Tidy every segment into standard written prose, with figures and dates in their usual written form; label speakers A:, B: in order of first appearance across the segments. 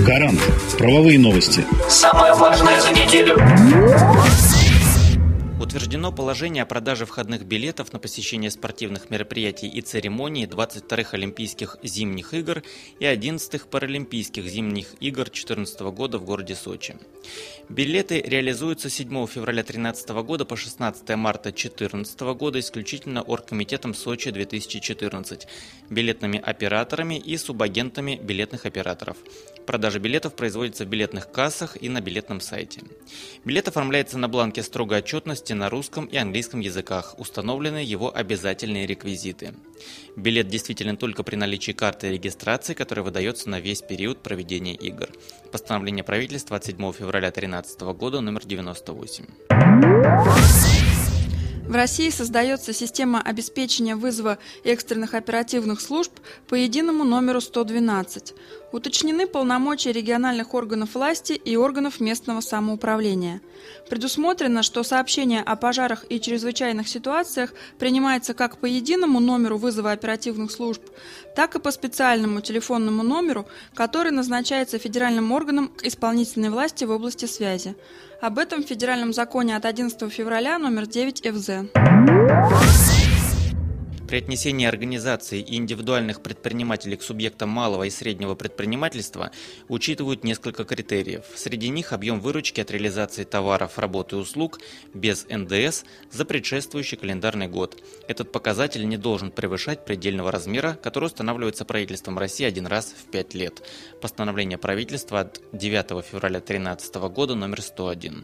A: Гарант. Правовые новости.
B: Самое важное за неделю.
C: Утверждено положение о продаже входных билетов на посещение спортивных мероприятий и церемоний 22-х Олимпийских зимних игр и 11-х Паралимпийских зимних игр 2014 года в городе Сочи. Билеты реализуются с 7 февраля 2013 года по 16 марта 2014 года исключительно Оргкомитетом Сочи 2014, билетными операторами и субагентами билетных операторов. Продажа билетов производится в билетных кассах и на билетном сайте. Билет оформляется на бланке строгой отчетности на русском и английском языках, установлены его обязательные реквизиты. Билет действителен только при наличии карты регистрации, которая выдается на весь период проведения игр. Постановление правительства от 7 февраля 2013 года номер 98.
D: В России создается система обеспечения вызова экстренных оперативных служб по единому номеру 112. Уточнены полномочия региональных органов власти и органов местного самоуправления. Предусмотрено, что сообщение о пожарах и чрезвычайных ситуациях принимается как по единому номеру вызова оперативных служб, так и по специальному телефонному номеру, который назначается федеральным органом исполнительной власти в области связи. Об этом в Федеральном законе от 11 февраля номер 9 ФЗ.
C: При отнесении организаций и индивидуальных предпринимателей к субъектам малого и среднего предпринимательства учитывают несколько критериев. Среди них объем выручки от реализации товаров, работ и услуг без НДС за предшествующий календарный год. Этот показатель не должен превышать предельного размера, который устанавливается правительством России один раз в 5 лет. Постановление правительства от 9 февраля 2013 года номер 101.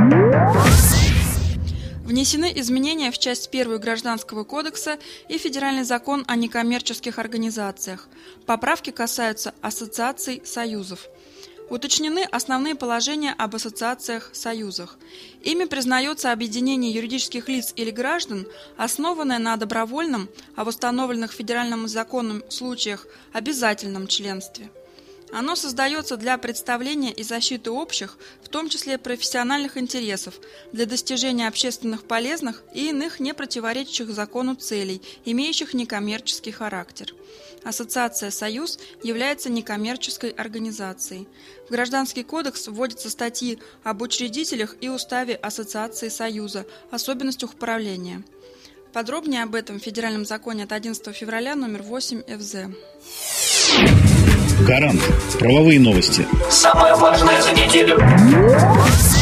D: Внесены изменения в часть 1 Гражданского кодекса и Федеральный закон о некоммерческих организациях. Поправки касаются ассоциаций союзов. Уточнены основные положения об ассоциациях-союзах. Ими признается объединение юридических лиц или граждан, основанное на добровольном, а в установленных федеральным законом случаях обязательном членстве. Оно создается для представления и защиты общих, в том числе профессиональных интересов, для достижения общественных полезных и иных не противоречащих закону целей, имеющих некоммерческий характер. Ассоциация «Союз» является некоммерческой организацией. В Гражданский кодекс вводятся статьи об учредителях и уставе Ассоциации Союза, особенностях управления. Подробнее об этом в Федеральном законе от 11 февраля номер 8 ФЗ.
A: Гарант. Правовые новости.
B: Самое важное за неделю.